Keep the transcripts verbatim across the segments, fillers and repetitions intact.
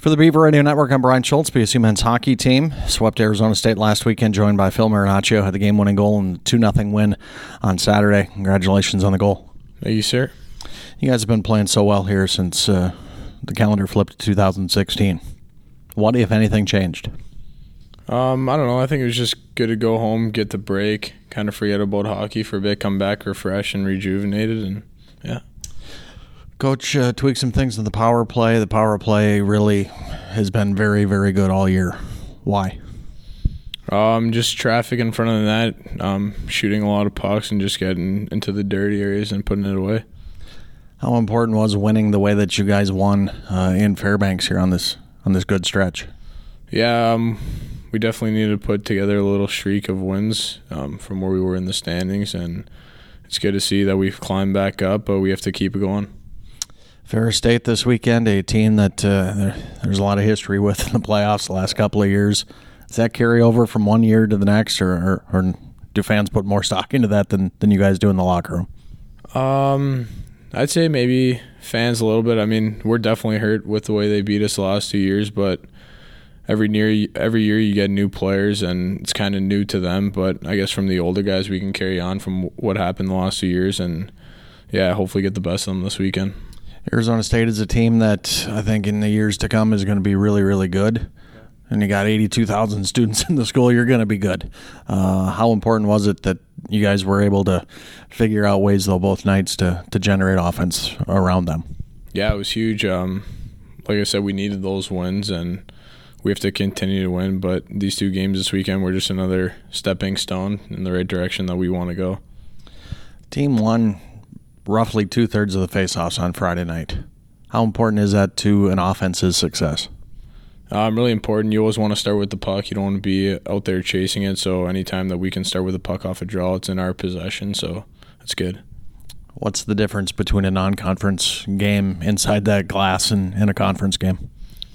For the Beaver Radio Network, I'm Brian Schultz. B S U men's hockey team swept Arizona State last weekend, joined by Phil Marinaccio, had the game-winning goal and the two nothing win on Saturday. Congratulations on the goal. Thank you, sir. You guys have been playing so well here since uh, the calendar flipped to two thousand sixteen. What, if anything, changed? Um, I don't know. I think it was just good to go home, get the break, kind of forget about hockey for a bit, come back refreshed and rejuvenated, and yeah. Coach uh, tweaked some things in the power play. The power play really has been very, very good all year. Why? Um, just traffic in front of the net, um, shooting a lot of pucks and just getting into the dirty areas and putting it away. How important was winning the way that you guys won uh, in Fairbanks here on this on this good stretch? Yeah, um, we definitely needed to put together a little streak of wins um, from where we were in the standings, and it's good to see that we've climbed back up, but we have to keep it going. Ferris State this weekend, a team that uh, there, there's a lot of history with in the playoffs the last couple of years. Does that carry over from one year to the next, or, or, or do fans put more stock into that than, than you guys do in the locker room? Um, I'd say maybe fans a little bit. I mean, we're definitely hurt with the way they beat us the last two years, but every near every year you get new players, and it's kind of new to them. But I guess from the older guys, we can carry on from what happened the last two years, and yeah, hopefully get the best of them this weekend. Arizona State is a team that I think in the years to come is going to be really, really good. And you got eighty-two thousand students in the school, you're going to be good. Uh, how important was it that you guys were able to figure out ways, though, both nights to, to generate offense around them? Yeah, it was huge. Um, like I said, we needed those wins, and we have to continue to win. But these two games this weekend were just another stepping stone in the right direction that we want to go. Team won roughly two-thirds of the faceoffs on Friday night. How important is that to an offense's success? Um, really important. You always want to start with the puck. You don't want to be out there chasing it. So anytime that we can start with the puck off a draw, it's in our possession. So that's good. What's the difference between a non-conference game inside that glass and, and a conference game?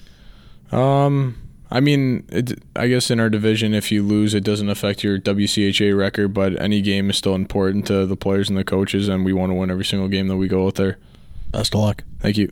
Um, I mean, it, I guess in our division, if you lose, it doesn't affect your W C H A record, but any game is still important to the players and the coaches, and we want to win every single game that we go out there. Best of luck. Thank you.